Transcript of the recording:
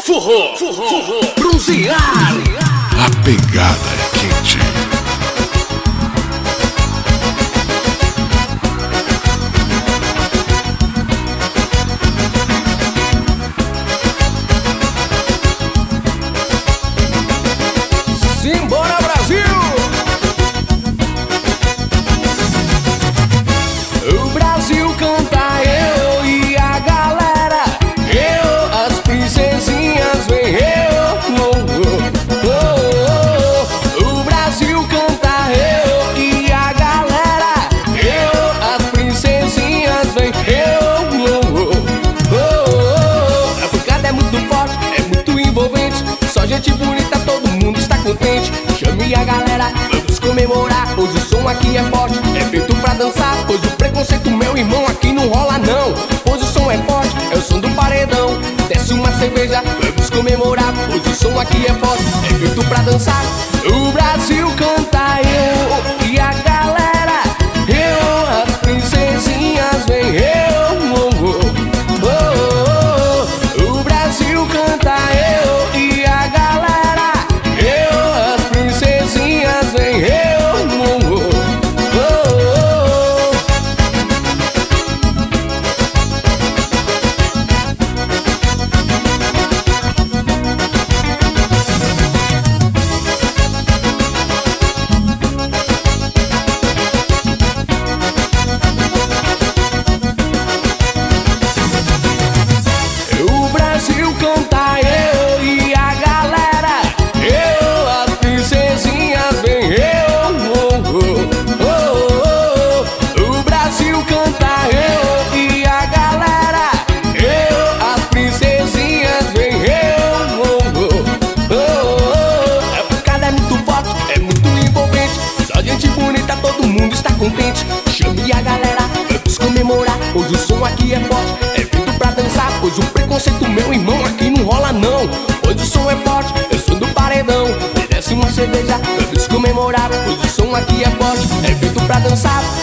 Forró, bronzear. A pegada é quente. Simbora, Brasil! O Brasil canta eu e a galera. Eu, as princesinhas vem eu. O Brasil canta eu e a galera. Eu, as princesinhas vem eu. A pancada é muito forte, é muito envolvente. Só gente bonita, todo mundo está contente. Chame a galera, vamos comemorar. Hoje o som aqui é forte, é feito pra dançar. Pois o preconceito, meu irmão, aqui não rola não. Pois o som é forte, é o som do paredão. Desce uma cerveja, vamos comemorar. Hoje o som aqui é forte, é feito pra dançar. O Brasil canta eu e a galera. Eu, as princesinhas vem eu. O Brasil canta eu e a galera. Eu, as princesinhas vem eu. O Brasil canta eu e a galera. Eu, as princesinhas vem eu. O Brasil canta eu e a galera. Eu, as princesinhas vem eu. A pancada é muito forte, é muito envolvente. Só gente bonita, todo mundo está contente. Chame a galera, vamos comemorar. Hoje o som aqui é forte, é feito pra dançar. Pois o preconceito, meu irmão, aqui não rola não. Pois o som é forte, eu sou do paredão. Desce uma cerveja, vamos comemorar. Pois o som aqui é forte, é feito pra dançar.